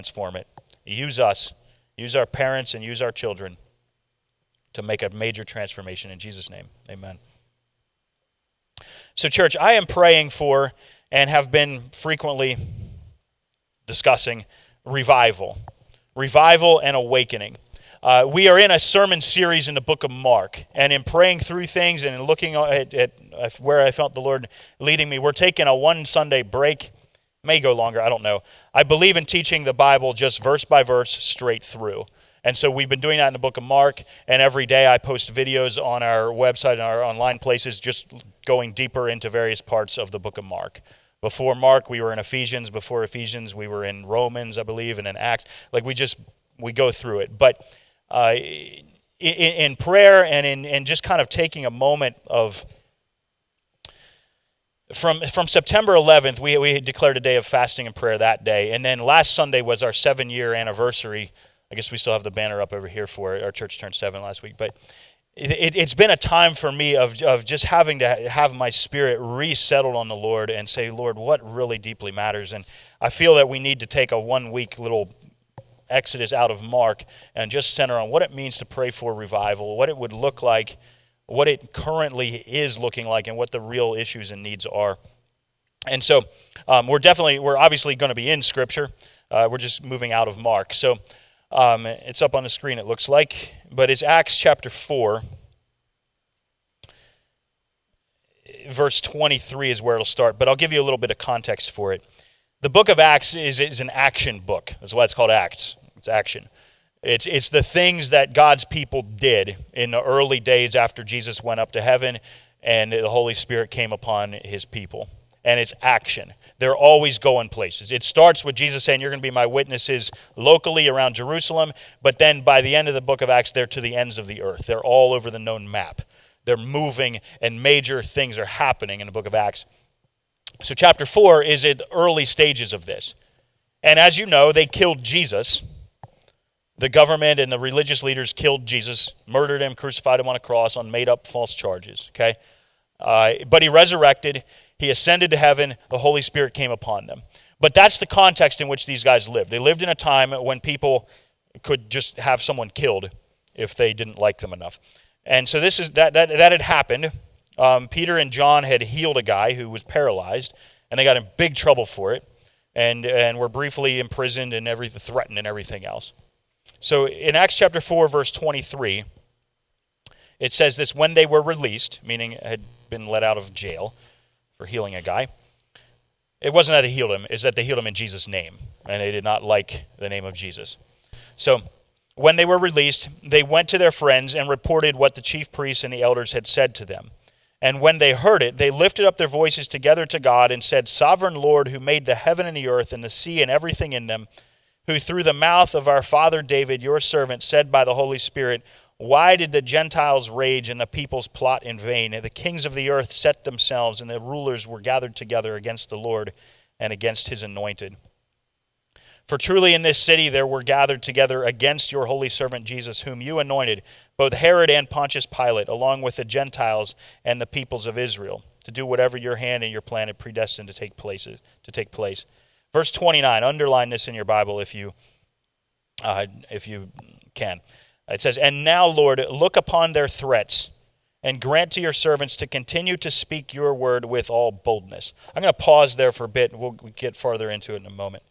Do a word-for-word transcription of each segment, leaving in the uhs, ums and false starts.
transform it. Use us, use our parents, and use our children to make a major transformation. In Jesus' name, amen. So, church, I am praying for and have been frequently discussing revival. Revival and awakening. Uh, we are in a sermon series in the book of Mark, and in praying through things and looking at, at, at where I felt the Lord leading me, we're taking a one Sunday break. May go longer, I don't know. I believe in teaching the Bible just verse by verse straight through. And so we've been doing that in the book of Mark, and every day I post videos on our website and our online places just going deeper into various parts of the book of Mark. Before Mark, we were in Ephesians. Before Ephesians, we were in Romans, I believe, and in Acts. Like we just, we go through it. But uh, in, in prayer and in, in just kind of taking a moment of, From from September eleventh, we we declared a day of fasting and prayer that day. And then last Sunday was our seven-year anniversary. I guess we still have the banner up over here for it. Our church turned seven last week. But it, it, it's been a time for me of, of just having to have my spirit resettled on the Lord and say, Lord, what really deeply matters? And I feel that we need to take a one-week little exodus out of Mark and just center on what it means to pray for revival, what it would look like, what it currently is looking like, and what the real issues and needs are. And so um, we're definitely, we're obviously going to be in Scripture. Uh, we're just moving out of Mark. So um, it's up on the screen, it looks like. But it's Acts chapter four. Verse twenty-three is where it'll start. But I'll give you a little bit of context for it. The book of Acts is, is an action book. That's why it's called Acts. It's action. It's it's the things that God's people did in the early days after Jesus went up to heaven and the Holy Spirit came upon his people. And it's action. They're always going places. It starts with Jesus saying, you're going to be my witnesses locally around Jerusalem, but then by the end of the book of Acts, they're to the ends of the earth. They're all over the known map. They're moving, and major things are happening in the book of Acts. So chapter four is at the early stages of this. And as you know, they killed Jesus. The government and the religious leaders killed Jesus, murdered him, crucified him on a cross on made-up false charges, okay? Uh, but he resurrected, he ascended to heaven, the Holy Spirit came upon them. But that's the context in which these guys lived. They lived in a time when people could just have someone killed if they didn't like them enough. And so this is that that, that had happened. Um, Peter and John had healed a guy who was paralyzed, and they got in big trouble for it, and, and were briefly imprisoned and everything, threatened and everything else. So in Acts chapter four, verse twenty-three, it says this, when they were released, meaning had been let out of jail for healing a guy. It wasn't that they healed him, it's that they healed him in Jesus' name, and they did not like the name of Jesus. So when they were released, they went to their friends and reported what the chief priests and the elders had said to them. And when they heard it, they lifted up their voices together to God and said, Sovereign Lord, who made the heaven and the earth and the sea and everything in them, who through the mouth of our father David, your servant, said by the Holy Spirit, why did the Gentiles rage and the peoples plot in vain? And the kings of the earth set themselves, and the rulers were gathered together against the Lord and against his anointed. For truly in this city there were gathered together against your holy servant Jesus, whom you anointed, both Herod and Pontius Pilate, along with the Gentiles and the peoples of Israel, to do whatever your hand and your plan had predestined to take places to take place. Verse twenty-nine, underline this in your Bible if you uh, if you can. It says, and now, Lord, look upon their threats and grant to your servants to continue to speak your word with all boldness. I'm going to pause there for a bit, and we'll get farther into it in a moment.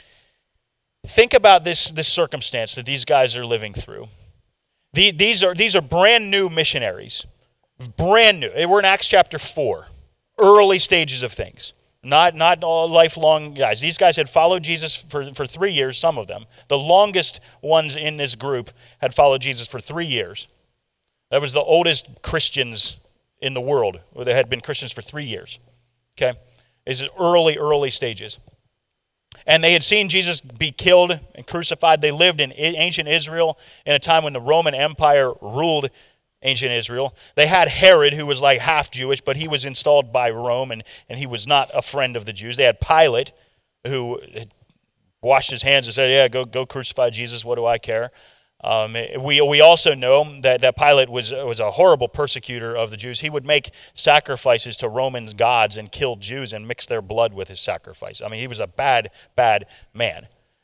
Think about this, this circumstance that these guys are living through. The, these are these are brand new missionaries. Brand new. We're in Acts chapter four. Early stages of things. Not not all lifelong guys. These guys had followed Jesus for, for three years, some of them. The longest ones in this group had followed Jesus for three years. That was the oldest Christians in the world. They had been Christians for three years. Okay? These are early, early stages. And they had seen Jesus be killed and crucified. They lived in ancient Israel in a time when the Roman Empire ruled ancient Israel. They had Herod, who was like half Jewish, but he was installed by Rome, and, and he was not a friend of the Jews. They had Pilate, who had washed his hands and said, yeah, go go crucify Jesus, what do I care? Um, we we also know that, that Pilate was, was a horrible persecutor of the Jews. He would make sacrifices to Roman gods and kill Jews and mix their blood with his sacrifice. I mean, he was a bad, bad man.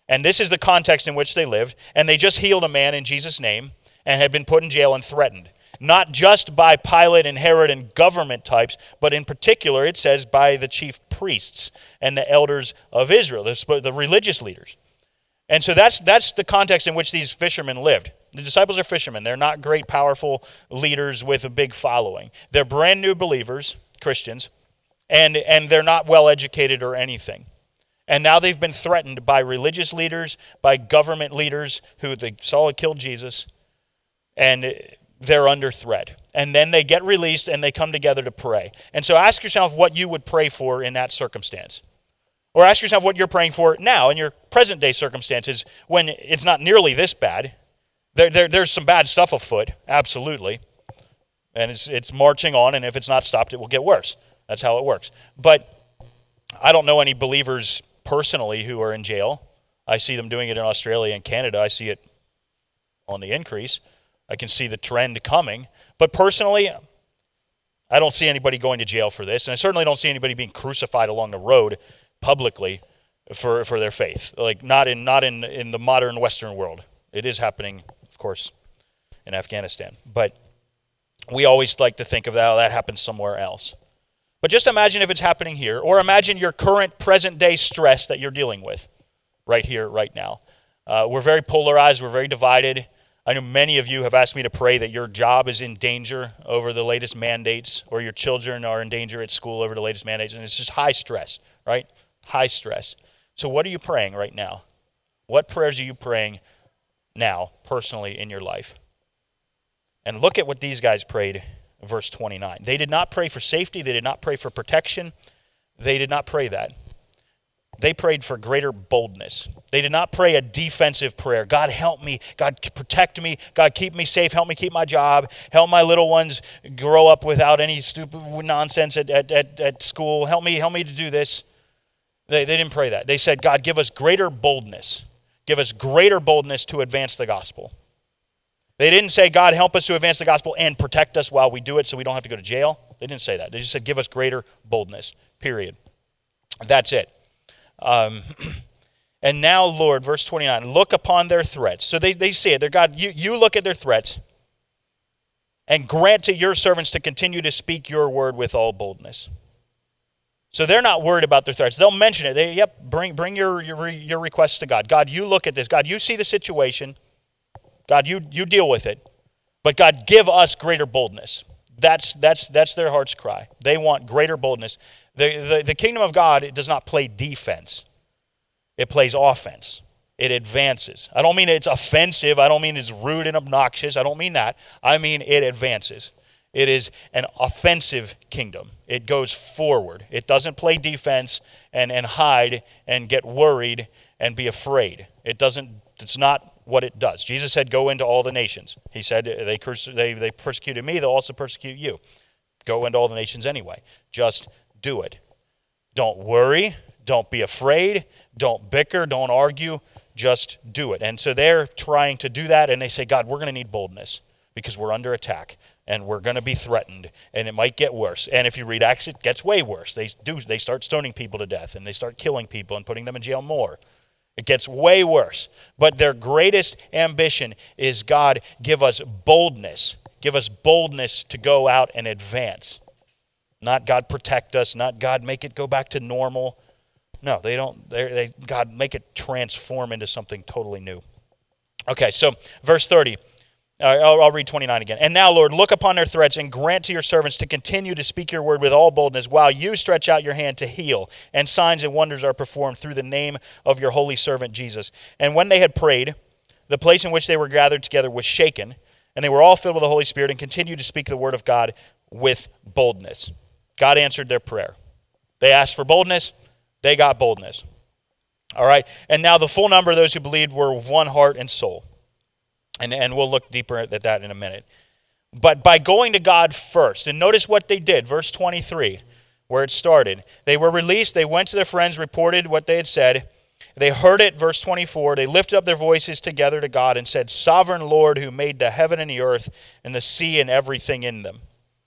And this is the context in which they lived. And they just healed a man in Jesus' name and had been put in jail and threatened. Not just by Pilate and Herod and government types, but in particular, it says, by the chief priests and the elders of Israel, the, the religious leaders. And so that's that's the context in which these fishermen lived. The disciples are fishermen. They're not great, powerful leaders with a big following. They're brand new believers, Christians, and, and they're not well educated or anything. And now they've been threatened by religious leaders, by government leaders who they saw had killed Jesus, and they're under threat. And then they get released and they come together to pray. And so ask yourself what you would pray for in that circumstance. Or ask yourself what you're praying for now in your present day circumstances when it's not nearly this bad. There, there, there's some bad stuff afoot, absolutely. And it's, it's marching on, and if it's not stopped, it will get worse. That's how it works. But I don't know any believers personally who are in jail. I see them doing it in Australia and Canada. I see it on the increase. I can see the trend coming. But personally, I don't see anybody going to jail for this, and I certainly don't see anybody being crucified along the road publicly for, for their faith. Like not in not in, in the modern Western world. It is happening, of course, in Afghanistan. But we always like to think of that, oh, that happens somewhere else. But just imagine if it's happening here, or imagine your current present-day stress that you're dealing with right here, right now. Uh, we're very polarized. We're very divided. I know many of you have asked me to pray that your job is in danger over the latest mandates, or your children are in danger at school over the latest mandates, and it's just high stress, right? High stress. So what are you praying right now? What prayers are you praying now, personally, in your life? And look at what these guys prayed, verse twenty-nine. They did not pray for safety. They did not pray for protection. They did not pray that. They prayed for greater boldness. They did not pray a defensive prayer. God, help me. God, protect me. God, keep me safe. Help me keep my job. Help my little ones grow up without any stupid nonsense at, at, at, at school. Help me, help me to do this. They, they didn't pray that. They said, God, give us greater boldness. Give us greater boldness to advance the gospel. They didn't say, God, help us to advance the gospel and protect us while we do it so we don't have to go to jail. They didn't say that. They just said, give us greater boldness, period. That's it. Um, and now, Lord, verse twenty-nine, look upon their threats. So they, they say it. They're, God, you, you look at their threats and grant to your servants to continue to speak your word with all boldness. So they're not worried about their threats. They'll mention it. They, yep, bring bring your, your your requests to God. God, you look at this. God, you see the situation. God, you you deal with it. But God, give us greater boldness. That's that's that's their heart's cry. They want greater boldness. The, the, the kingdom of God, it does not play defense. It plays offense. It advances. I don't mean it's offensive. I don't mean it's rude and obnoxious. I don't mean that. I mean it advances. It is an offensive kingdom. It goes forward. It doesn't play defense and, and hide and get worried and be afraid. It doesn't, it's not what it does. Jesus said, go into all the nations. He said, they, they, they persecuted me, they'll also persecute you. Go into all the nations anyway. Just do it. Don't worry. Don't be afraid. Don't bicker. Don't argue. Just do it. And so they're trying to do that, and they say, God, we're going to need boldness because we're under attack. And we're going to be threatened, and it might get worse. And if you read Acts, it gets way worse. They do. They start stoning people to death, and they start killing people and putting them in jail more. It gets way worse. But their greatest ambition is, God, give us boldness. Give us boldness to go out and advance. Not, God, protect us. Not, God, make it go back to normal. No, they don't. They, God, make it transform into something totally new. Okay, so verse thirty. Uh, I'll, I'll read twenty-nine again. And now, Lord, look upon their threats and grant to your servants to continue to speak your word with all boldness while you stretch out your hand to heal, and signs and wonders are performed through the name of your holy servant Jesus. And when they had prayed, the place in which they were gathered together was shaken, and they were all filled with the Holy Spirit and continued to speak the word of God with boldness. God answered their prayer. They asked for boldness. They got boldness. All right. And now the full number of those who believed were of one heart and soul. And, and we'll look deeper at that in a minute. But by going to God first, and notice what they did, verse twenty-three, where it started. They were released, they went to their friends, reported what they had said. They heard it, verse twenty-four, they lifted up their voices together to God and said, Sovereign Lord, who made the heaven and the earth and the sea and everything in them.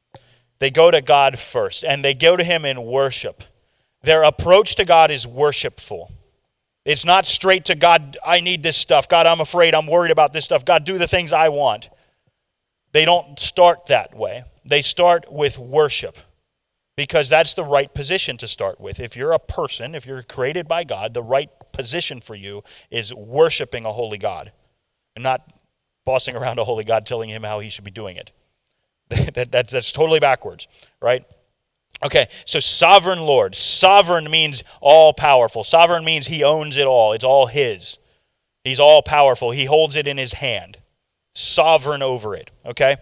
They go to God first, and they go to him in worship. Their approach to God is worshipful. It's not straight to God, I need this stuff. God, I'm afraid, I'm worried about this stuff. God, do the things I want. They don't start that way. They start with worship, because that's the right position to start with. If you're a person, if you're created by God, the right position for you is worshiping a holy God, and not bossing around a holy God telling him how he should be doing it. that, that's, that's totally backwards, right? Okay, so sovereign Lord. Sovereign means all powerful. Sovereign means he owns it all. It's all his. He's all powerful. He holds it in his hand. Sovereign over it, okay?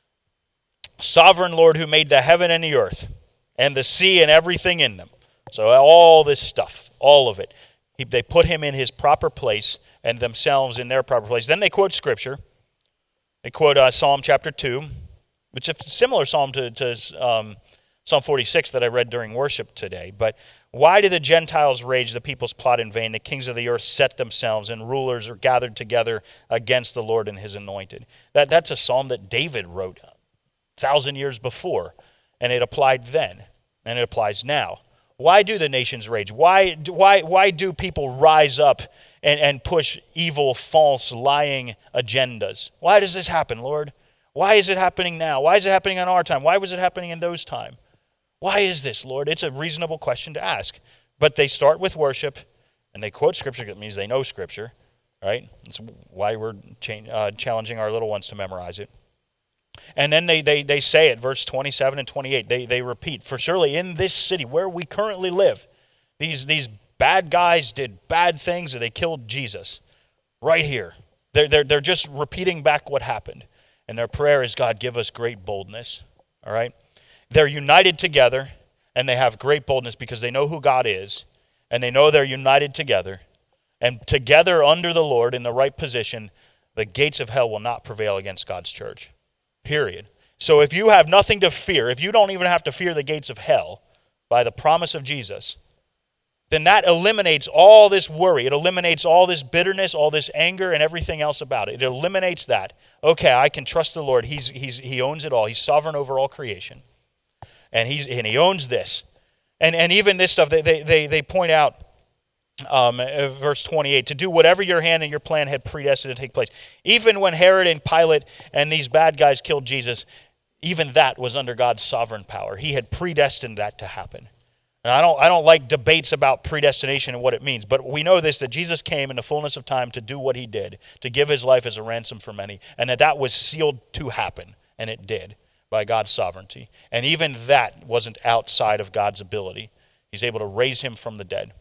Sovereign Lord who made the heaven and the earth and the sea and everything in them. So all this stuff, all of it. He, they put him in his proper place and themselves in their proper place. Then they quote Scripture. They quote uh, Psalm chapter two, which is a similar psalm to, to um, Psalm forty-six that I read during worship today. But why do the Gentiles rage, the peoples plot in vain, the kings of the earth set themselves, and rulers are gathered together against the Lord and his anointed? That, that's a psalm that David wrote a thousand years before, and it applied then, and it applies now. Why do the nations rage? Why, why, why do people rise up and, and push evil, false, lying agendas? Why does this happen, Lord? Why is it happening now? Why is it happening in our time? Why was it happening in those times? Why is this, Lord? It's a reasonable question to ask. But they start with worship, and they quote Scripture. It means they know Scripture, right? That's why we're cha- uh, challenging our little ones to memorize it. And then they, they, they say it, verse twenty-seven and twenty-eight, they, they repeat, for surely in this city where we currently live, these, these bad guys did bad things and they killed Jesus. Right here. They're, they're, they're just repeating back what happened. And their prayer is, God, give us great boldness. All right? They're united together, and they have great boldness because they know who God is, and they know they're united together. And together under the Lord in the right position, the gates of hell will not prevail against God's church. Period. So if you have nothing to fear, if you don't even have to fear the gates of hell by the promise of Jesus, then that eliminates all this worry. It eliminates all this bitterness, all this anger, and everything else about it. It eliminates that. Okay, I can trust the Lord. He's, he's, he owns it all. He's sovereign over all creation. And, he's, and he owns this. And, and even this stuff, they, they, they, they point out, Um, verse twenty-eight, to do whatever your hand and your plan had predestined to take place. Even when Herod and Pilate and these bad guys killed Jesus, even that was under God's sovereign power. He had predestined that to happen. And I don't, I don't like debates about predestination and what it means, but we know this, that Jesus came in the fullness of time to do what he did, to give his life as a ransom for many, and that that was sealed to happen, and it did by God's sovereignty. And even that wasn't outside of God's ability. He's able to raise him from the dead.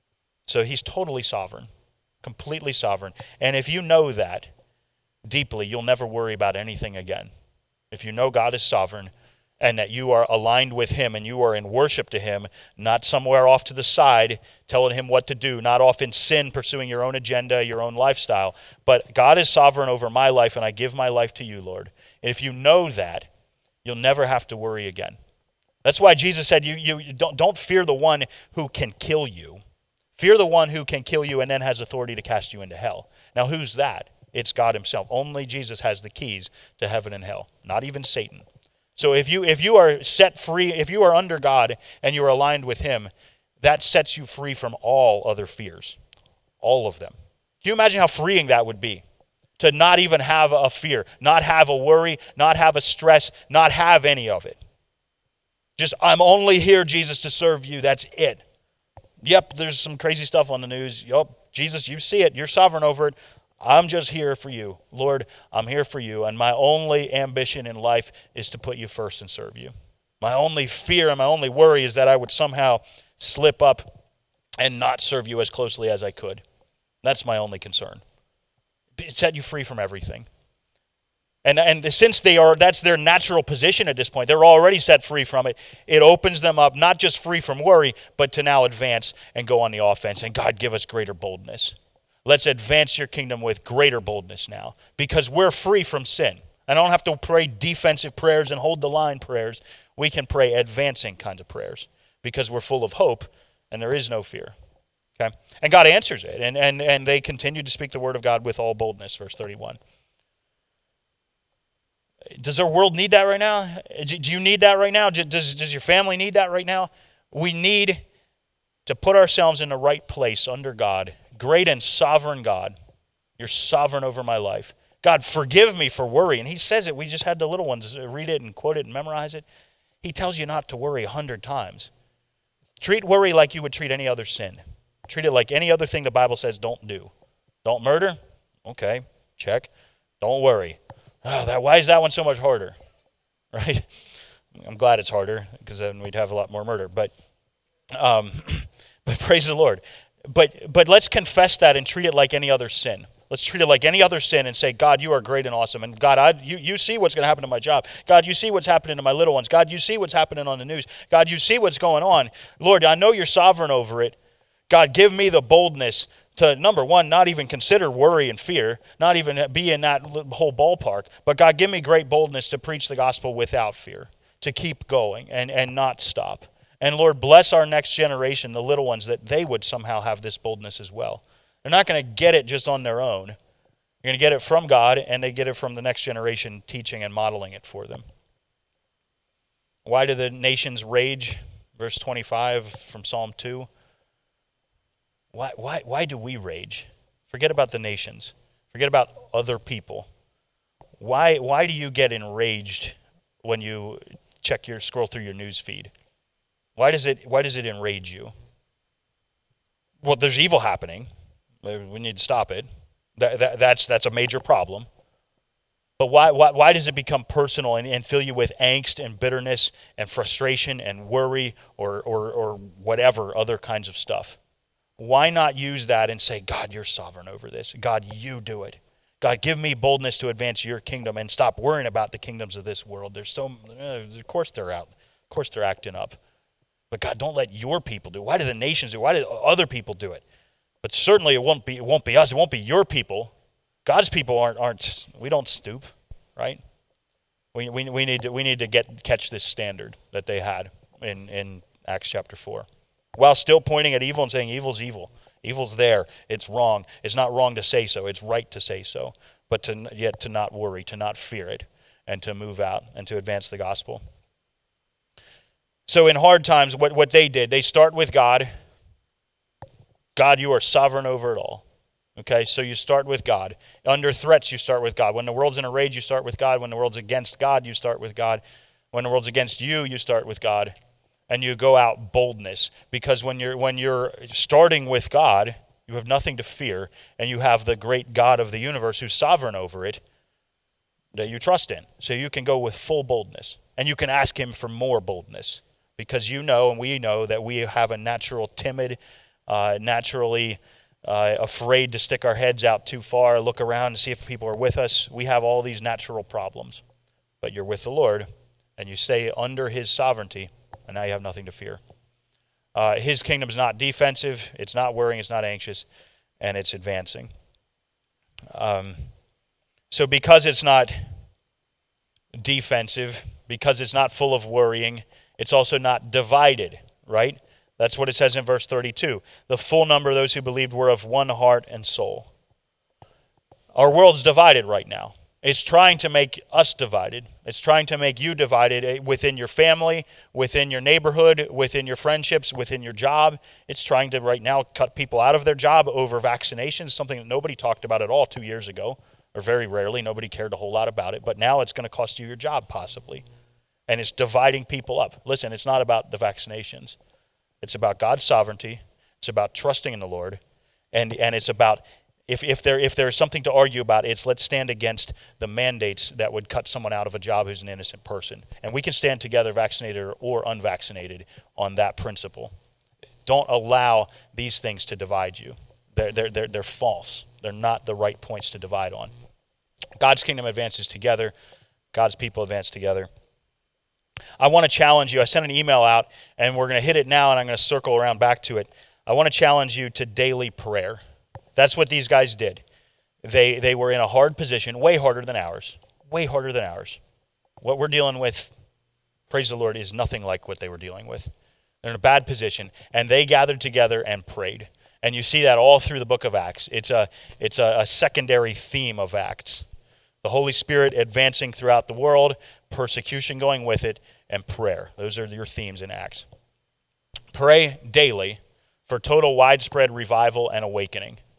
So he's totally sovereign, completely sovereign. And if you know that deeply, you'll never worry about anything again. If you know God is sovereign and that you are aligned with him and you are in worship to him, not somewhere off to the side telling him what to do, not off in sin pursuing your own agenda, your own lifestyle, but God is sovereign over my life and I give my life to you, Lord. And if you know that, you'll never have to worry again. That's why Jesus said, you, you don't, don't fear the one who can kill you. Fear the one who can kill you and then has authority to cast you into hell. Now, who's that? It's God himself. Only Jesus has the keys to heaven and hell, not even Satan. So if you if you are set free, if you are under God and you are aligned with him, that sets you free from all other fears, all of them. Can you imagine how freeing that would be? To not even have a fear, not have a worry, not have a stress, not have any of it. Just, I'm only here, Jesus, to serve you. That's it. Yep, there's some crazy stuff on the news. Yep, Jesus, you see it. You're sovereign over it. I'm just here for you. Lord, I'm here for you. And my only ambition in life is to put you first and serve you. My only fear and my only worry is that I would somehow slip up and not serve you as closely as I could. That's my only concern. It set you free from everything. And and since they are, that's their natural position at this point, they're already set free from it, it opens them up, not just free from worry, but to now advance and go on the offense. And God, give us greater boldness. Let's advance your kingdom with greater boldness now, because we're free from sin. I don't have to pray defensive prayers and hold the line prayers. We can pray advancing kinds of prayers because we're full of hope and there is no fear. Okay? And God answers it, and, and, and they continue to speak the word of God with all boldness, verse thirty-one. Does our world need that right now? Do you need that right now? Does, does your family need that right now? We need to put ourselves in the right place under God, great and sovereign God, you're sovereign over my life. God, forgive me for worry. And he says it. We just had the little ones read it and quote it and memorize it. He tells you not to worry a hundred times. Treat worry like you would treat any other sin. Treat it like any other thing the Bible says don't do. Don't murder? Okay, check. Don't worry. Oh, that, why is that one so much harder? Right? I'm glad it's harder because then we'd have a lot more murder. But, um, but praise the Lord. But but let's confess that and treat it like any other sin. Let's treat it like any other sin and say, God, you are great and awesome. And God, I, you, you see what's going to happen to my job. God, you see what's happening to my little ones. God, you see what's happening on the news. God, you see what's going on. Lord, I know you're sovereign over it. God, give me the boldness to, number one, not even consider worry and fear, not even be in that whole ballpark. But God, give me great boldness to preach the gospel without fear, to keep going and, and not stop. And Lord, bless our next generation, the little ones, that they would somehow have this boldness as well. They're not going to get it just on their own. You're going to get it from God, and they get it from the next generation teaching and modeling it for them. Why do the nations rage? Verse twenty-five from Psalm two. Why, why, why do we rage? Forget about the nations. Forget about other people. Why, why do you get enraged when you check your scroll through your news feed? Why does it, why does it enrage you? Well, there's evil happening. We need to stop it. That, that, that's that's a major problem. But why why why does it become personal and, and fill you with angst and bitterness and frustration and worry or or or whatever other kinds of stuff? Why not use that and say, God, you're sovereign over this. God, you do it. God, give me boldness to advance your kingdom and stop worrying about the kingdoms of this world. There's so uh, of course they're out. Of course they're acting up. But God, don't let your people do it. Why do the nations do it? Why do other people do it? But certainly it won't be it won't be us. It won't be your people. God's people aren't aren't we don't stoop, right? We we we need to we need to get catch this standard that they had in, in Acts chapter four. While still pointing at evil and saying evil's evil. Evil's there. It's wrong. It's not wrong to say so. It's right to say so. But to yet to not worry, to not fear it, and to move out and to advance the gospel. So in hard times, what, what they did, they start with God. God, you are sovereign over it all. Okay, so you start with God. Under threats, you start with God. When the world's in a rage, you start with God. When the world's against God, you start with God. When the world's against you, you start with God. And you go out boldness. Because when you're when you're starting with God, you have nothing to fear, and you have the great God of the universe who's sovereign over it that you trust in. So you can go with full boldness. And you can ask him for more boldness. Because you know, and we know, that we have a natural timid, uh, naturally uh, afraid to stick our heads out too far, look around and see if people are with us. We have all these natural problems. But you're with the Lord, and you stay under his sovereignty, and now you have nothing to fear. Uh, his kingdom's not defensive, it's not worrying, it's not anxious, and it's advancing. Um, so because it's not defensive, because it's not full of worrying, it's also not divided, right? That's what it says in verse thirty-two. The full number of those who believed were of one heart and soul. Our world's divided right now. It's trying to make us divided. It's trying to make you divided within your family, within your neighborhood, within your friendships, within your job. It's trying to right now cut people out of their job over vaccinations, something that nobody talked about at all two years ago, or very rarely. Nobody cared a whole lot about it. But now it's going to cost you your job possibly. And it's dividing people up. Listen, it's not about the vaccinations. It's about God's sovereignty. It's about trusting in the Lord. And and it's about, if, if there if there's something to argue about, it's let's stand against the mandates that would cut someone out of a job who's an innocent person. And we can stand together, vaccinated or unvaccinated, on that principle. Don't allow these things to divide you. They're, they're, they're, they're false. They're not the right points to divide on. God's kingdom advances together. God's people advance together. I want to challenge you. I sent an email out, and we're going to hit it now, and I'm going to circle around back to it. I want to challenge you to daily prayer. That's what these guys did. They they were in a hard position, way harder than ours, way harder than ours. What we're dealing with, praise the Lord, is nothing like what they were dealing with. They're in a bad position, and they gathered together and prayed. And you see that all through the book of Acts. It's a it's a, a secondary theme of Acts. The Holy Spirit advancing throughout the world, persecution going with it, and prayer. Those are your themes in Acts. Pray daily for total widespread revival and awakening.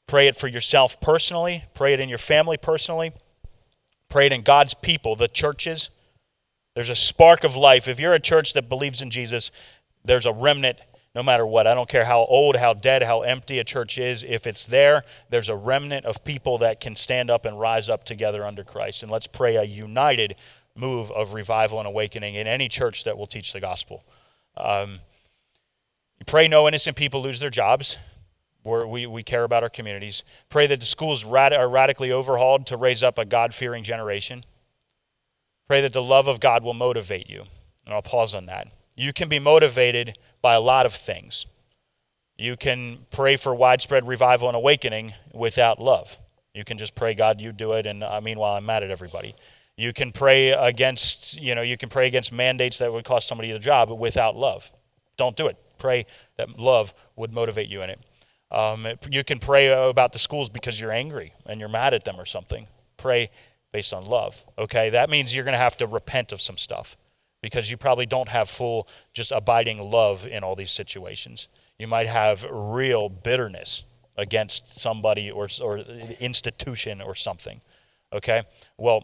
Pray it for yourself personally. Pray it in your family personally. Pray it in God's people, the churches. There's a spark of life. If you're a church that believes in Jesus, there's a remnant no matter what. I don't care how old, how dead, how empty a church is. If it's there, there's a remnant of people that can stand up and rise up together under Christ. And let's pray a united move of revival and awakening in any church that will teach the gospel. Um, pray no innocent people lose their jobs. We're, we we care about our communities. Pray that the schools rad- are radically overhauled to raise up a God-fearing generation. Pray that the love of God will motivate you. And I'll pause on that. You can be motivated by a lot of things. You can pray for widespread revival and awakening without love. You can just pray, God, you do it, and uh, meanwhile I'm mad at everybody. You can pray against, you know, you can pray against mandates that would cost somebody the job without love. Don't do it. Pray that love would motivate you in it. Um, you can pray about the schools because you're angry and you're mad at them or something. Pray based on love. Okay, that means you're going to have to repent of some stuff because you probably don't have full, just abiding love in all these situations. You might have real bitterness against somebody or or institution or something. Okay, well,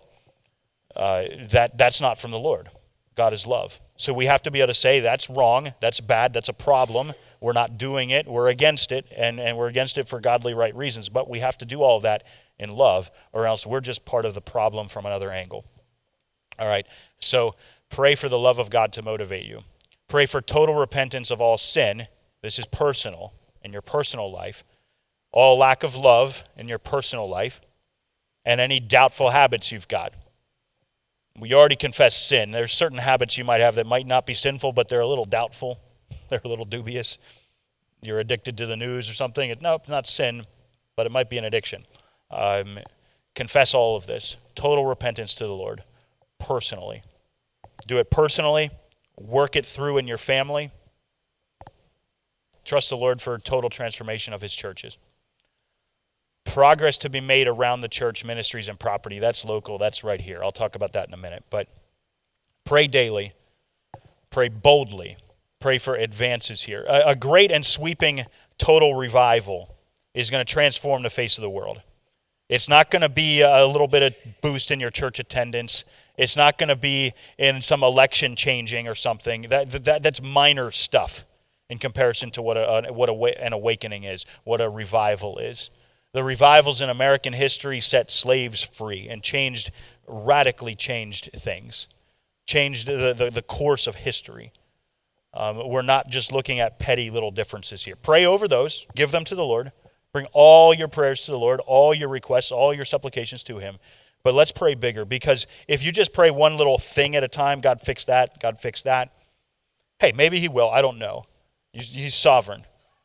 uh, that that's not from the Lord. God is love. So we have to be able to say that's wrong, that's bad, that's a problem. We're not doing it, we're against it, and, and we're against it for godly right reasons. But we have to do all of that in love, or else we're just part of the problem from another angle. All right, so pray for the love of God to motivate you. Pray for total repentance of all sin. This is personal, in your personal life. All lack of love in your personal life, and any doubtful habits you've got. We already confessed sin. There's certain habits you might have that might not be sinful, but they're a little doubtful. They're a little dubious. You're addicted to the news or something. It, nope, not sin, but it might be an addiction. Um, confess all of this. Total repentance to the Lord, personally. Do it personally. Work it through in your family. Trust the Lord for total transformation of his churches. Progress to be made around the church, ministries, and property. That's local. That's right here. I'll talk about that in a minute. But pray daily. Pray boldly. Pray for advances here. A, a great and sweeping total revival is going to transform the face of the world. It's not going to be a little bit of boost in your church attendance. It's not going to be in some election changing or something. That, that That's minor stuff in comparison to what, a, what a, an awakening is, what a revival is. The revivals in American history set slaves free and changed, radically changed things, changed the, the, the course of history. Um, we're not just looking at petty little differences here. Pray over those, give them to the Lord, bring all your prayers to the Lord, all your requests, all your supplications to him. But let's pray bigger, because if you just pray one little thing at a time, God fix that, God fix that, hey, maybe he will, I don't know. He's, he's sovereign.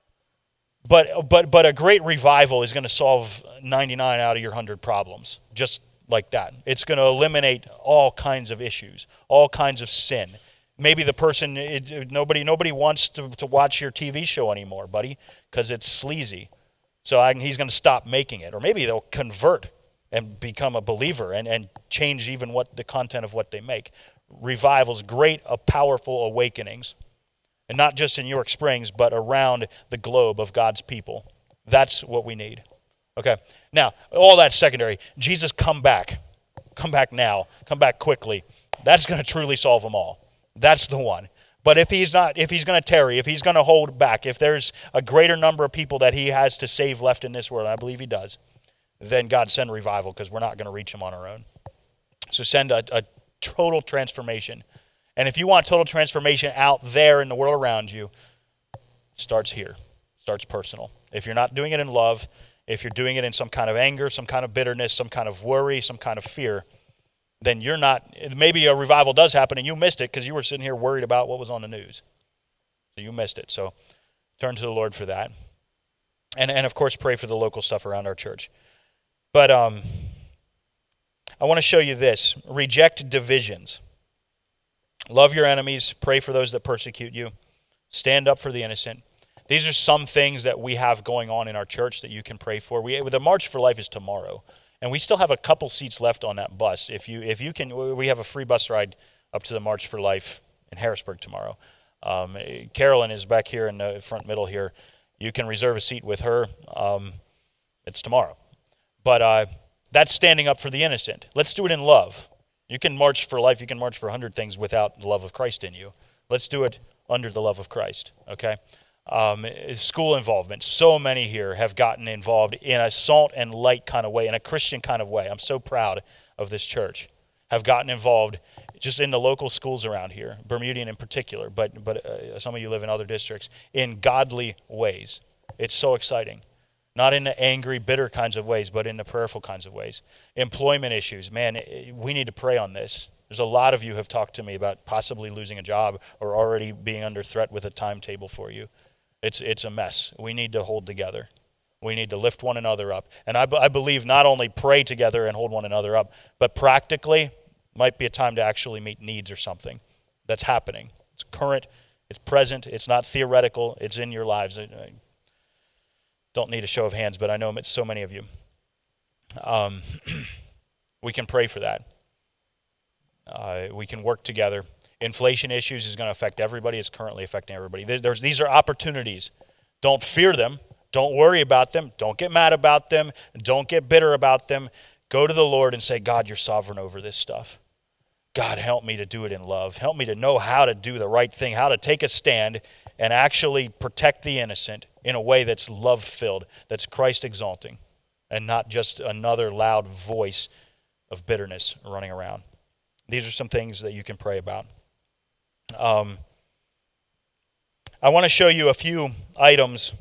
But but but a great revival is going to solve ninety-nine out of your one hundred problems, just like that. It's going to eliminate all kinds of issues, all kinds of sin. Maybe the person, it, nobody nobody wants to, to watch your T V show anymore, buddy, because it's sleazy. So I, he's going to stop making it. Or maybe they'll convert and become a believer and, and change even what the content of what they make. Revivals, great, uh, powerful awakenings. And not just in York Springs, but around the globe of God's people. That's what we need. Okay, now, all that's secondary. Jesus, come back. Come back now. Come back quickly. That's going to truly solve them all. That's the one. But if he's not, if he's going to tarry, if he's going to hold back, if there's a greater number of people that he has to save left in this world, and I believe he does, then God send revival, because we're not going to reach them on our own. So send a, a total transformation. And if you want total transformation out there in the world around you, it starts here. It starts personal. If you're not doing it in love, if you're doing it in some kind of anger, some kind of bitterness, some kind of worry, some kind of fear, then you're not, maybe a revival does happen and you missed it because you were sitting here worried about what was on the news. So you missed it. So turn to the Lord for that. And, and of course, pray for the local stuff around our church. But um, I want to show you this. Reject divisions. Love your enemies. Pray for those that persecute you. Stand up for the innocent. These are some things that we have going on in our church that you can pray for. We, the March for Life is tomorrow, and we still have a couple seats left on that bus. If you if you can, we have a free bus ride up to the March for Life in Harrisburg tomorrow. Um, Carolyn is back here in the front middle here. You can reserve a seat with her. Um, It's tomorrow. But uh, that's standing up for the innocent. Let's do it in love. You can march for life. You can march for a hundred things without the love of Christ in you. Let's do it under the love of Christ, okay? Um, school involvement. So many here have gotten involved in a salt and light kind of way, in a Christian kind of way. I'm so proud of this church. Have gotten involved just in the local schools around here, Bermudian in particular, but but uh, some of you live in other districts, in godly ways. It's so exciting. Not in the angry, bitter kinds of ways, but in the prayerful kinds of ways. Employment issues. Man, we need to pray on this. There's a lot of you who have talked to me about possibly losing a job or already being under threat with a timetable for you. It's it's a mess. We need to hold together. We need to lift one another up. And I, I believe not only pray together and hold one another up, but practically might be a time to actually meet needs or something that's happening. It's current, it's present, it's not theoretical, it's in your lives. I, I don't need a show of hands, but I know it's so many of you. Um, we can pray for that. Uh, we can work together. Inflation issues is going to affect everybody. It's currently affecting everybody. There's, these are opportunities. Don't fear them. Don't worry about them. Don't get mad about them. Don't get bitter about them. Go to the Lord and say, God, you're sovereign over this stuff. God, help me to do it in love. Help me to know how to do the right thing, how to take a stand and actually protect the innocent in a way that's love-filled, that's Christ-exalting, and not just another loud voice of bitterness running around. These are some things that you can pray about. Um, I want to show you a few items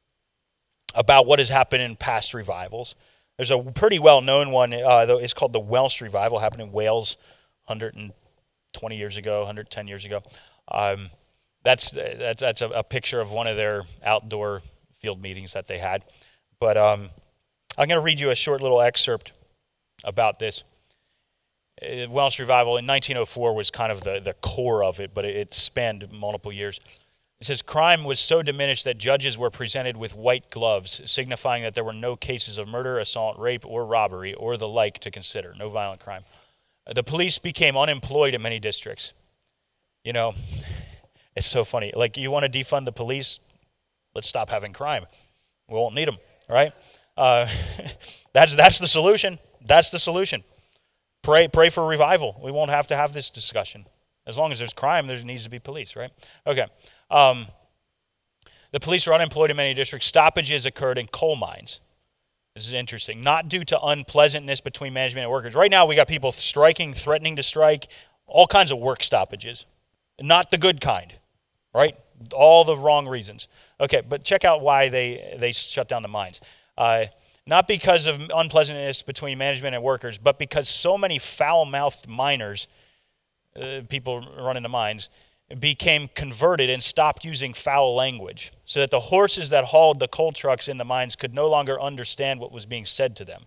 about what has happened in past revivals. There's a pretty well-known one. Uh, it's called the Welsh Revival. Happened in Wales one hundred twenty years ago, one hundred ten years ago. Um, that's that's that's a, a picture of one of their outdoor field meetings that they had. But um, I'm going to read you a short little excerpt about this. Uh, Welsh Revival in nineteen oh four was kind of the, the core of it, but it, it spanned multiple years. It says, crime was so diminished that judges were presented with white gloves, signifying that there were no cases of murder, assault, rape, or robbery, or the like to consider, no violent crime. The police became unemployed in many districts. You know, it's so funny. Like, you want to defund the police? Let's stop having crime. We won't need them, right? Uh, that's that's the solution. That's the solution. Pray pray for revival. We won't have to have this discussion. As long as there's crime, there needs to be police, right? Okay. Um, the police were unemployed in many districts. Stoppages occurred in coal mines. This is interesting. Not due to unpleasantness between management and workers. Right now, we got people striking, threatening to strike, all kinds of work stoppages. Not the good kind, right? All the wrong reasons. Okay, but check out why they, they shut down the mines. Uh, not because of unpleasantness between management and workers, but because so many foul-mouthed miners, uh, people running the mines, became converted and stopped using foul language, so that the horses that hauled the coal trucks in the mines could no longer understand what was being said to them.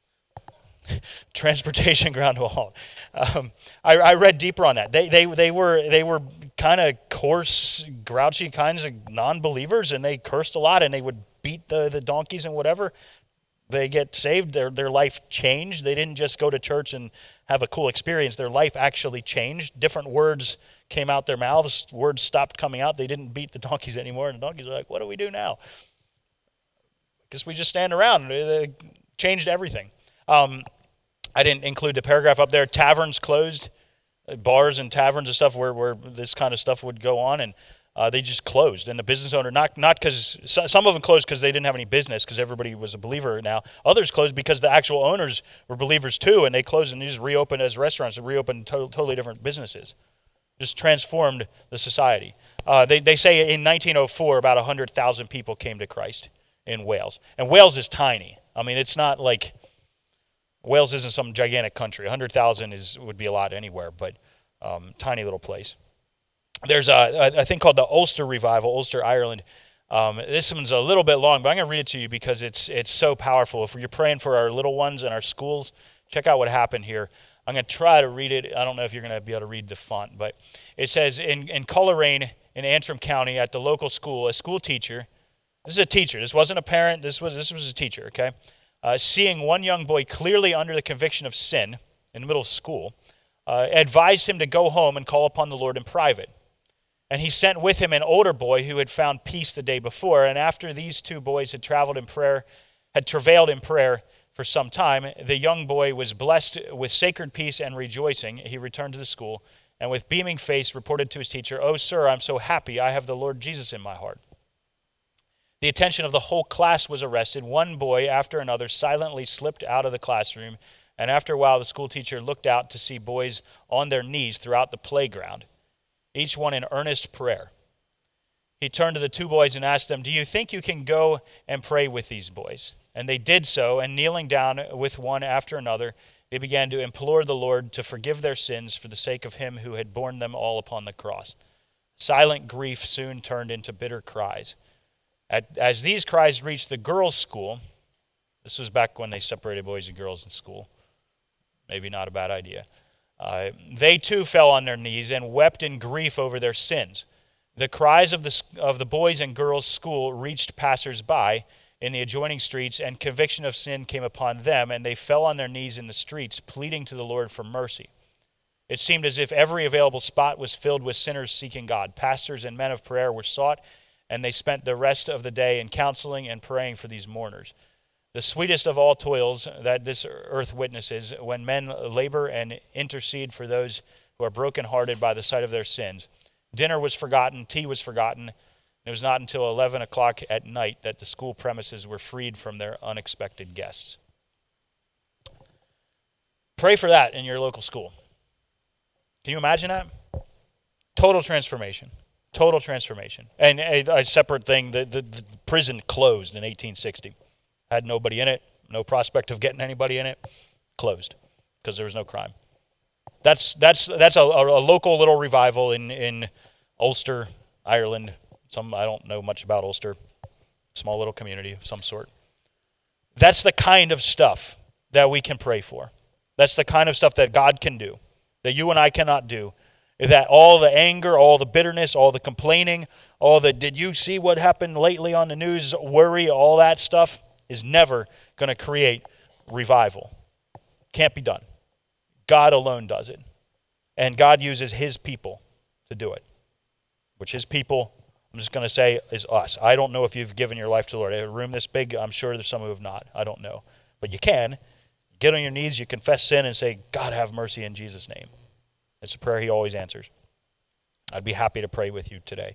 Transportation ground to a halt. Um, I, I read deeper on that. They they they were they were kind of coarse, grouchy kinds of non-believers, and they cursed a lot, and they would beat the, the donkeys and whatever. They get saved. Their their life changed. They didn't just go to church and have a cool experience. Their life actually changed. Different words came out their mouths. Words stopped coming out. They didn't beat the donkeys anymore. And the donkeys were like, what do we do now? Guess we just stand around. They changed everything. Um, I didn't include the paragraph up there. Taverns closed. Bars and taverns and stuff where, where this kind of stuff would go on. And uh, they just closed. And the business owner, not not because, some of them closed because they didn't have any business because everybody was a believer now. Others closed because the actual owners were believers too, and they closed and they just reopened as restaurants and reopened to- totally different businesses. Just transformed the society. Uh, they, they say in nineteen oh four, about one hundred thousand people came to Christ in Wales. And Wales is tiny. I mean, it's not like, Wales isn't some gigantic country. one hundred thousand is would be a lot anywhere, but um, tiny little place. There's a, a thing called the Ulster Revival, Ulster, Ireland. Um, this one's a little bit long, but I'm going to read it to you because it's it's so powerful. If you're praying for our little ones and our schools, check out what happened here. I'm going to try to read it. I don't know if you're going to be able to read the font, but it says, in, in Coleraine in Antrim County at the local school, a school teacher, this is a teacher, this wasn't a parent, this was this was a teacher, okay? Uh, seeing one young boy clearly under the conviction of sin in the middle of school, uh, advised him to go home and call upon the Lord in private. And he sent with him an older boy who had found peace the day before. And after these two boys had traveled in prayer, had travailed in prayer for some time. The young boy was blessed with sacred peace and rejoicing. He returned to the school, and with beaming face reported to his teacher, "Oh, sir, I'm so happy. I have the Lord Jesus in my heart." The attention of the whole class was arrested. One boy after another silently slipped out of the classroom, and after a while the school teacher looked out to see boys on their knees throughout the playground, each one in earnest prayer. He turned to the two boys and asked them, "Do you think you can go and pray with these boys?" And they did so, and kneeling down with one after another, they began to implore the Lord to forgive their sins for the sake of him who had borne them all upon the cross. Silent grief soon turned into bitter cries. At, as these cries reached the girls' school, this was back when they separated boys and girls in school, maybe not a bad idea, uh, they too fell on their knees and wept in grief over their sins. The cries of the, of the boys and girls' school reached passers-by in the adjoining streets, and conviction of sin came upon them, and they fell on their knees in the streets, pleading to the Lord for mercy. It seemed as if every available spot was filled with sinners seeking God. Pastors and men of prayer were sought, and they spent the rest of the day in counseling and praying for these mourners. The sweetest of all toils that this earth witnesses, when men labor and intercede for those who are brokenhearted by the sight of their sins. Dinner was forgotten, tea was forgotten. It was not until eleven o'clock at night that the school premises were freed from their unexpected guests. Pray for that in your local school. Can you imagine that? Total transformation. Total transformation. And a, a separate thing, the, the, the prison closed in eighteen sixty. Had nobody in it, no prospect of getting anybody in it. Closed because there was no crime. That's that's that's a, a local little revival in, in Ulster, Ireland. Some I don't know much about Ulster. Small little community of some sort. That's the kind of stuff that we can pray for. That's the kind of stuff that God can do, that you and I cannot do. That all the anger, all the bitterness, all the complaining, all the did you see what happened lately on the news, worry, all that stuff is never going to create revival. Can't be done. God alone does it. And God uses his people to do it. Which his people, I'm just going to say, is us. I don't know if you've given your life to the Lord. A room this big, I'm sure there's some who have not. I don't know. But you can. Get on your knees, you confess sin, and say, God, have mercy in Jesus' name. It's a prayer he always answers. I'd be happy to pray with you today.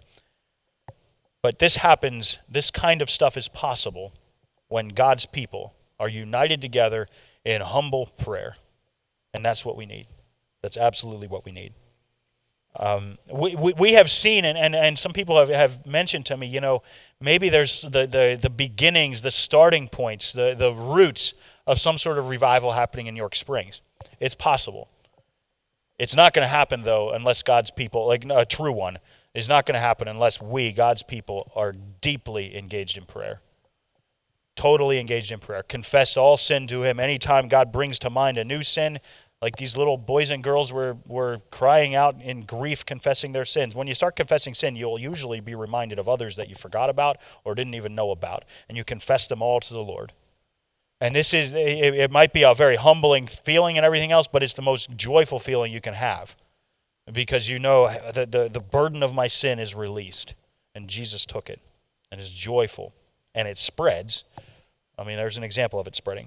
But this happens, this kind of stuff is possible when God's people are united together in humble prayer. And that's what we need. That's absolutely what we need. Um, we, we we have seen, and, and, and some people have, have mentioned to me, you know, maybe there's the, the, the beginnings, the starting points, the, the roots of some sort of revival happening in York Springs. It's possible. It's not going to happen, though, unless God's people, like a true one, is not going to happen unless we, God's people, are deeply engaged in prayer. Totally engaged in prayer. Confess all sin to him. Anytime God brings to mind a new sin, like these little boys and girls were, were crying out in grief, confessing their sins. When you start confessing sin, you'll usually be reminded of others that you forgot about or didn't even know about, and you confess them all to the Lord. And this is, it, it might be a very humbling feeling and everything else, but it's the most joyful feeling you can have because you know that the, the burden of my sin is released, and Jesus took it, and it's joyful, and it spreads. I mean, there's an example of it spreading.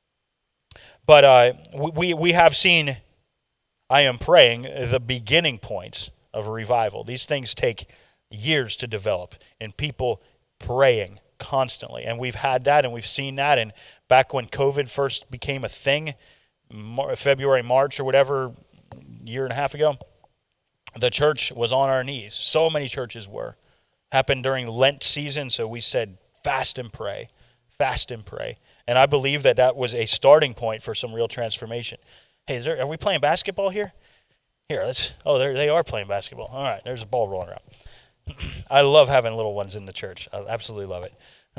But uh, we we have seen, I am praying, the beginning points of a revival. These things take years to develop in people praying constantly. And we've had that and we've seen that. And back when COVID first became a thing, February, March or whatever, year and a half ago, the church was on our knees. So many churches were. Happened during Lent season, so we said fast and pray, fast and pray. And I believe that that was a starting point for some real transformation. Hey, is there, are we playing basketball here? Here, let's, oh, they are playing basketball. All right, there's a ball rolling around. I love having little ones in the church. I absolutely love it.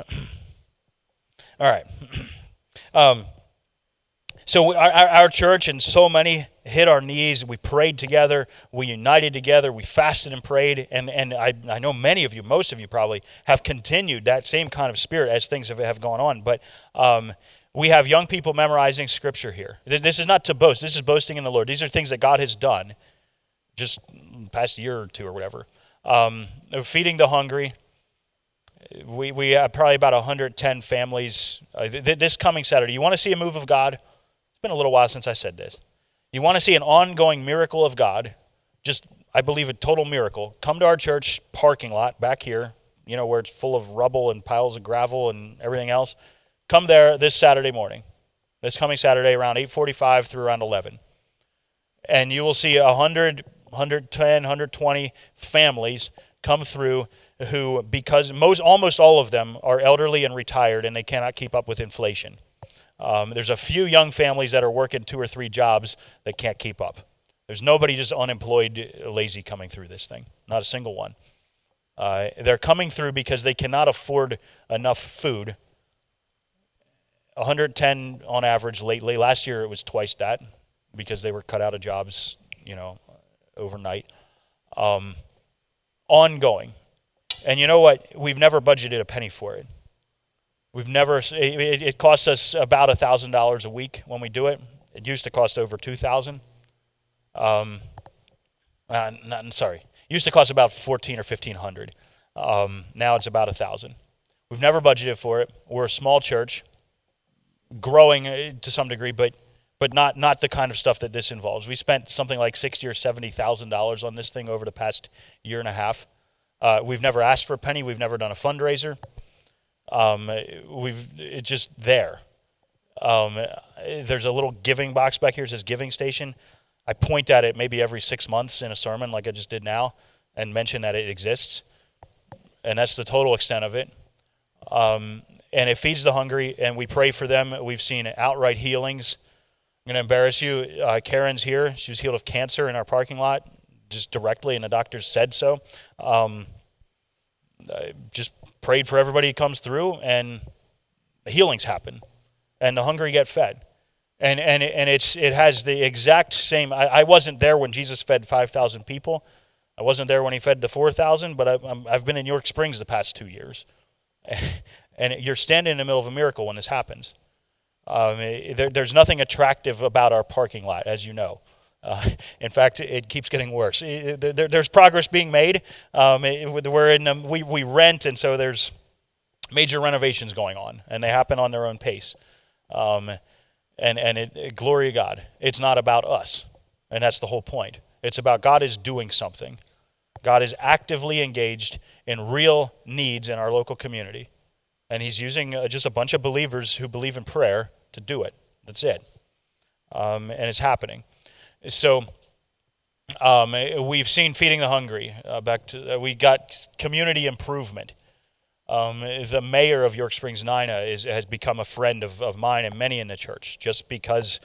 All right. Um, so our, our church and so many hit our knees. We prayed together. We united together. We fasted and prayed. And, and I, I know many of you, most of you probably, have continued that same kind of spirit as things have, have gone on. But um, we have young people memorizing Scripture here. This is not to boast. This is boasting in the Lord. These are things that God has done just past year or two or whatever. Um, feeding the hungry. We we have probably about one hundred ten families uh, th- this coming Saturday. You want to see a move of God? It's been a little while since I said this. You want to see an ongoing miracle of God, just, I believe, a total miracle. Come to our church parking lot back here, you know, where it's full of rubble and piles of gravel and everything else. Come there this Saturday morning, this coming Saturday around eight forty-five through around eleven. And you will see one hundred, one hundred ten, one hundred twenty families come through who, because most, almost all of them are elderly and retired and they cannot keep up with inflation. Um, there's a few young families that are working two or three jobs that can't keep up. There's nobody just unemployed, lazy coming through this thing. Not a single one. Uh, they're coming through because they cannot afford enough food. one hundred ten on average lately. Last year it was twice that because they were cut out of jobs, you know, overnight. Um, ongoing. And you know what? We've never budgeted a penny for it. We've never, it, it costs us about one thousand dollars a week when we do it. It used to cost over two thousand dollars. Um, uh, not, sorry. It used to cost about fourteen or fifteen hundred. Um, now it's about one thousand. We've never budgeted for it. We're a small church, growing to some degree, but but not not the kind of stuff that this involves. We spent something like sixty or seventy thousand dollars on this thing over the past year and a half. Uh, we've never asked for a penny. We've never done a fundraiser. Um, we've it's just there. Um, there's a little giving box back here. It says giving station. I point at it maybe every six months in a sermon, like I just did now, and mention that it exists. And that's the total extent of it. Um, and it feeds the hungry, and we pray for them. We've seen outright healings. I'm going to embarrass you. Uh, Karen's here. She was healed of cancer in our parking lot, just directly, and the doctors said so. Um, I just prayed for everybody who comes through, and the healings happen, and the hungry get fed. And and and it's it has the exact same. I, I wasn't there when Jesus fed five thousand people. I wasn't there when he fed the four thousand, but I, I'm, I've been in York Springs the past two years. And you're standing in the middle of a miracle when this happens. Um, there, there's nothing attractive about our parking lot, as you know. Uh, in fact, it keeps getting worse. There, there's progress being made. Um, we're in, um, we, we rent, and so there's major renovations going on, and they happen on their own pace. Um, and and it, it, glory to God. It's not about us, and that's the whole point. It's about God is doing something. God is actively engaged in real needs in our local community. And he's using uh, just a bunch of believers who believe in prayer to do it. That's it. Um, and it's happening. So um, we've seen feeding the hungry. Uh, back to uh, we got community improvement. Um, the mayor of York Springs, Nina, is, has become a friend of, of mine and many in the church just because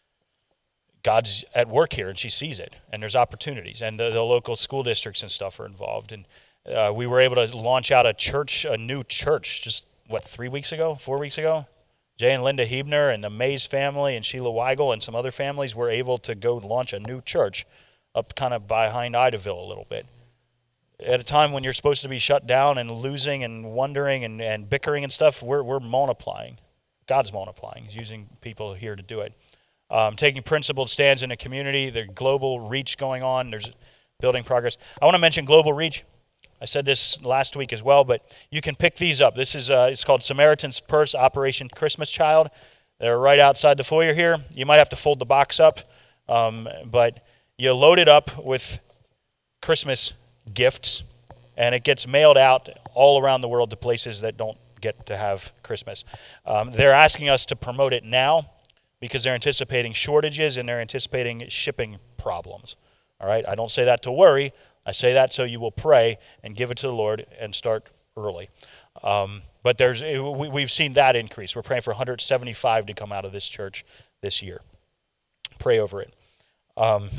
God's at work here and she sees it. And there's opportunities. And the, the local school districts and stuff are involved. And uh, we were able to launch out a church, a new church, just what, three weeks ago, four weeks ago? Jay and Linda Hebner and the Mays family and Sheila Weigel and some other families were able to go launch a new church up kind of behind Idaville a little bit. At a time when you're supposed to be shut down and losing and wondering and, and bickering and stuff, we're we're multiplying. God's multiplying. He's using people here to do it. Um, taking principled stands in the community. There's global reach going on. There's building progress. I want to mention global reach. I said this last week as well, but you can pick these up. This is uh, it's called Samaritan's Purse, Operation Christmas Child. They're right outside the foyer here. You might have to fold the box up, um, but you load it up with Christmas gifts, and it gets mailed out all around the world to places that don't get to have Christmas. Um, they're asking us to promote it now because they're anticipating shortages and they're anticipating shipping problems. All right, I don't say that to worry. I say that so you will pray and give it to the Lord and start early. Um, but there's we, we've seen that increase. We're praying for one hundred seventy-five to come out of this church this year. Pray over it. Um,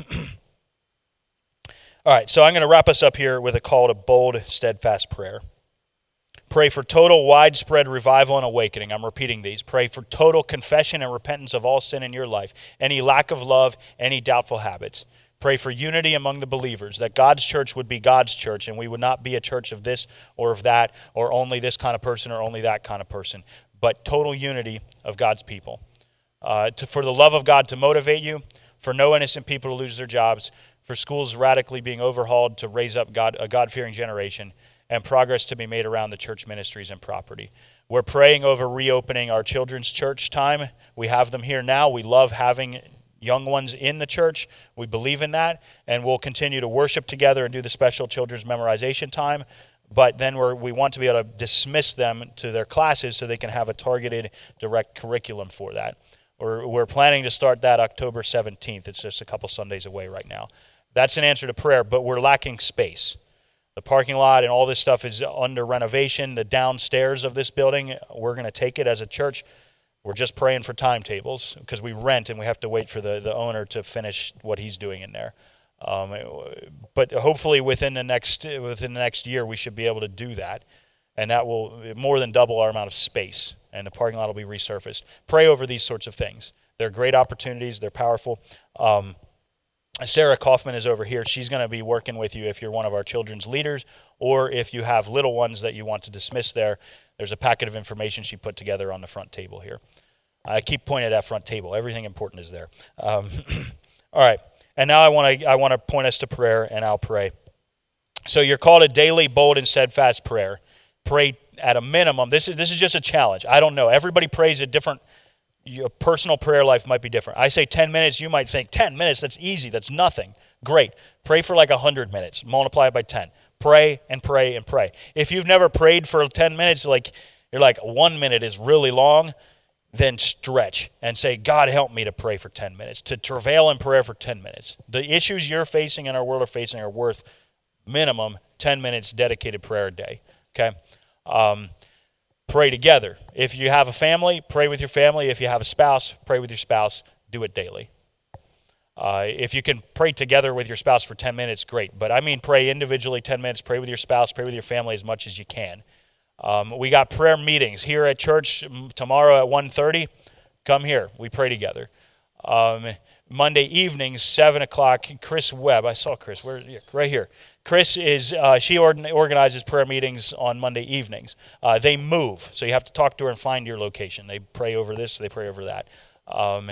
all right, so I'm going to wrap us up here with a call to bold, steadfast prayer. Pray for total, widespread revival and awakening. I'm repeating these. Pray for total confession and repentance of all sin in your life, any lack of love, any doubtful habits. Pray for unity among the believers, that God's church would be God's church, and we would not be a church of this or of that, or only this kind of person or only that kind of person, but total unity of God's people. Uh, to, for the love of God to motivate you, for no innocent people to lose their jobs, for schools radically being overhauled to raise up God, a God-fearing generation, and progress to be made around the church ministries and property. We're praying over reopening our children's church time. We have them here now. We love having young ones in the church. We believe in that, and we'll continue to worship together and do the special children's memorization time. But then we're, we want to be able to dismiss them to their classes so they can have a targeted, direct curriculum for that. We're, we're planning to start that October seventeenth. It's just a couple Sundays away right now. That's an answer to prayer, but we're lacking space. The parking lot and all this stuff is under renovation. The downstairs of this building, we're going to take it as a church. We're just praying for timetables because we rent and we have to wait for the, the owner to finish what he's doing in there. Um, but hopefully within the next within the next year, we should be able to do that. And that will more than double our amount of space. And the parking lot will be resurfaced. Pray over these sorts of things. They're great opportunities. They're powerful. Um, Sarah Kaufman is over here. She's going to be working with you if you're one of our children's leaders or if you have little ones that you want to dismiss there. There's a packet of information she put together on the front table here. I keep pointing at that front table. Everything important is there. Um, all right. And now I want to I want to point us to prayer, and I'll pray. So you're called a daily, bold, and steadfast prayer. Pray at a minimum. This is this is just a challenge. I don't know. Everybody prays a different. Your personal prayer life might be different. I say ten minutes. You might think ten minutes. That's easy. That's nothing. Great. Pray for like one hundred minutes. Multiply it by ten. Pray and pray and pray. If you've never prayed for ten minutes, like you're like one minute is really long, then stretch and say, God, help me to pray for ten minutes, to travail in prayer for ten minutes. The issues you're facing and our world are facing are worth minimum ten minutes dedicated prayer a day. Okay? Um, pray together. If you have a family, pray with your family. If you have a spouse, pray with your spouse. Do it daily. Uh, if you can pray together with your spouse for ten minutes, great. But I mean pray individually ten minutes. Pray with your spouse. Pray with your family as much as you can. Um, we got prayer meetings here at church tomorrow at one thirty. Come here. We pray together. Um, Monday evenings, seven o'clock, Chris Webb. I saw Chris. Where? Yeah, right here. Chris is, uh, she organizes prayer meetings on Monday evenings. Uh, they move, so you have to talk to her and find your location. They pray over this, they pray over that. Um,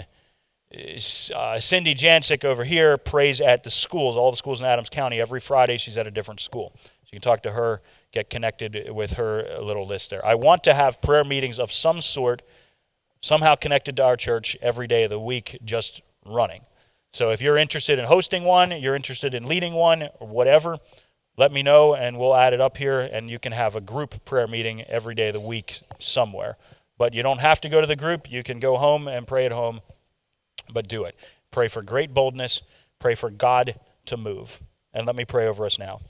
uh, Cindy Jancic over here prays at the schools, all the schools in Adams County. Every Friday she's at a different school. So you can talk to her, get connected with her little list there. I want to have prayer meetings of some sort, somehow connected to our church every day of the week, just running. So if you're interested in hosting one, you're interested in leading one, or whatever, let me know and we'll add it up here and you can have a group prayer meeting every day of the week somewhere. But you don't have to go to the group. You can go home and pray at home, but do it. Pray for great boldness. Pray for God to move. And let me pray over us now.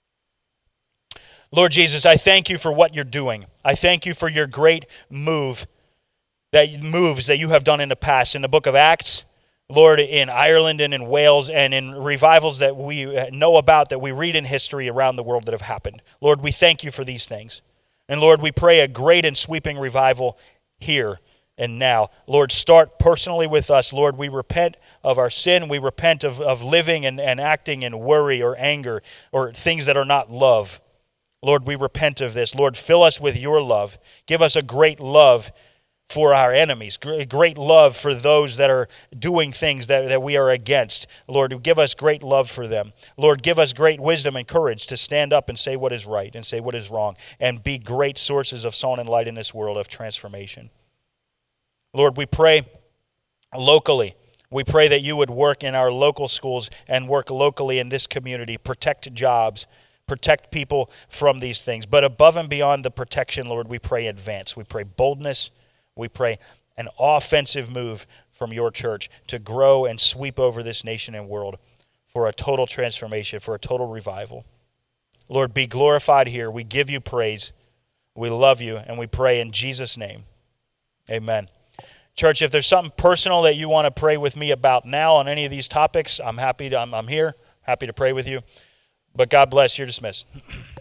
Lord Jesus, I thank you for what you're doing. I thank you for your great move, that moves that you have done in the past. In the book of Acts, Lord, in Ireland and in Wales and in revivals that we know about, that we read in history around the world that have happened. Lord, we thank you for these things. And Lord, we pray a great and sweeping revival here and now. Lord, start personally with us. Lord, we repent of our sin. We repent of, of living and, and acting in worry or anger or things that are not love. Lord, we repent of this. Lord, fill us with your love. Give us a great love for our enemies, great love for those that are doing things that, that we are against. Lord, give us great love for them. Lord, give us great wisdom and courage to stand up and say what is right and say what is wrong and be great sources of salt and light in this world of transformation. Lord, we pray locally. We pray that you would work in our local schools and work locally in this community, protect jobs, protect people from these things. But above and beyond the protection, Lord, we pray advance. We pray boldness. We pray an offensive move from your church to grow and sweep over this nation and world for a total transformation, for a total revival. Lord, be glorified here. We give you praise. We love you, and we pray in Jesus' name. Amen. Church, if there's something personal that you want to pray with me about now on any of these topics, I'm happy to, I'm, I'm here, happy to pray with you. But God bless. You're dismissed.